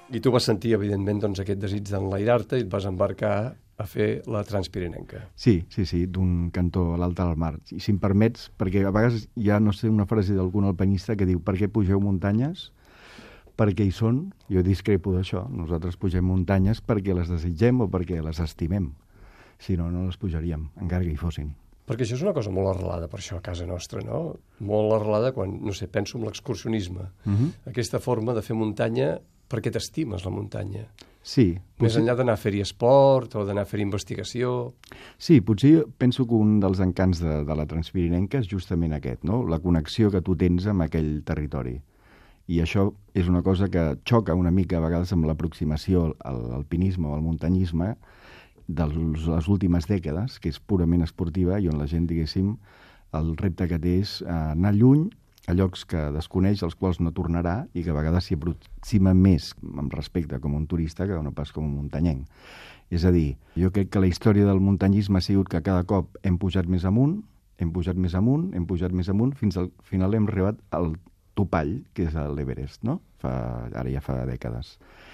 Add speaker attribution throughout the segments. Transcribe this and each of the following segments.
Speaker 1: I tu vas sentir, evidentment, doncs, aquest desig d'enlairar-te i et vas embarcar a fer la Transpirinenca.
Speaker 2: Sí, d'un cantó a l'altre del mar. I si em permets, perquè a vegades hi ha, no sé, una frase d'algun alpinista que diu: per què pugeu muntanyes? Perquè hi són. Jo discrepo d'això. Nosaltres pugem muntanyes perquè les desitgem o perquè les estimem. Si no, no les pujaríem, encara que hi fossin.
Speaker 1: Perquè això és una cosa molt arrelada, per això, a casa nostra, no? Molt arrelada quan, no sé, penso en l'excursionisme. Aquesta forma de fer muntanya perquè t'estimes la muntanya.
Speaker 2: Sí.
Speaker 1: Més enllà d'anar a fer-hi esport o d'anar a fer investigació.
Speaker 2: Sí, potser penso que un dels encants de la Transpirinenca és justament aquest, no? La connexió que tu tens amb aquell territori. I això és una cosa que xoca una mica a vegades amb l'aproximació a l'alpinisme o al muntanyisme de les últimes dècades, que és purament esportiva i on la gent, diguéssim, el repte que té és anar lluny a llocs que desconeix, als quals no tornarà i que a vegades s'hi aproxima més amb respecte com un turista que no pas com un muntanyenc. És a dir, jo crec que la història del muntanyisme ha sigut que cada cop hem pujat més amunt, hem pujat més amunt, fins al final hem arribat al topall, que és l'Everest, no? Ara ja fa dècades.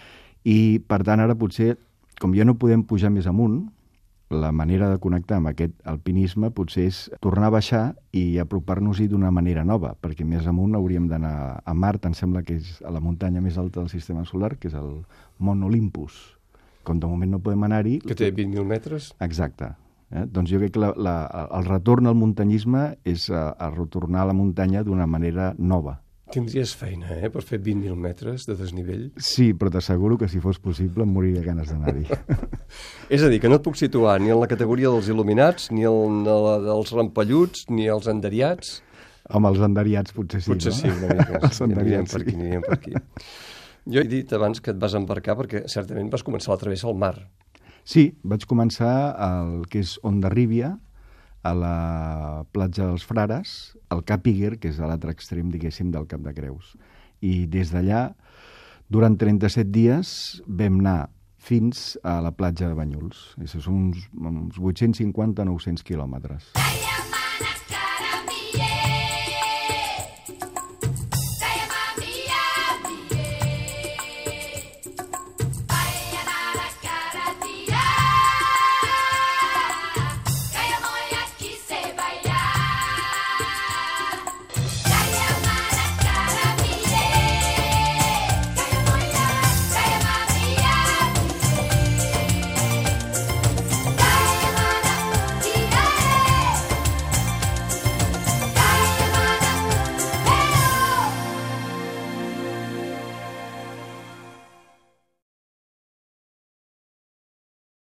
Speaker 2: I, per tant, ara potser, com ja no podem pujar més amunt, la manera de connectar amb aquest alpinisme potser és tornar a baixar i apropar-nos-hi d'una manera nova, perquè més amunt hauríem d'anar a Mart, em sembla que és a la muntanya més alta del sistema solar, que és el Mont Olympus. Com de moment no podem anar-hi...
Speaker 1: Que té 20.000 metres?
Speaker 2: Exacte. Doncs jo crec que el retorn al muntanyisme és a retornar a la muntanya d'una manera nova.
Speaker 1: Tindries feina, per fer 20.000 metres de desnivell?
Speaker 2: Sí, però t'asseguro que si fos possible em moriria ganes d'anar-hi.
Speaker 1: És a dir, que no et puc situar ni en la categoria dels il·luminats, ni en la dels rampelluts, ni els enderiats.
Speaker 2: Amb els enderiats potser sí,
Speaker 1: potser
Speaker 2: no?
Speaker 1: sí, una mica. Els enderiats, aniríem per aquí. Jo he dit abans que et vas embarcar perquè certament vas començar la travessa al mar. Sí,
Speaker 2: vaig començar el que és Hondarribia, a la platja dels Frares, al Cap Iguer, que és a l'altre extrem, diguéssim, del Cap de Creus. I des d'allà, durant 37 dies, vam anar fins a la platja de Banyuls. Són uns 850-900 quilòmetres.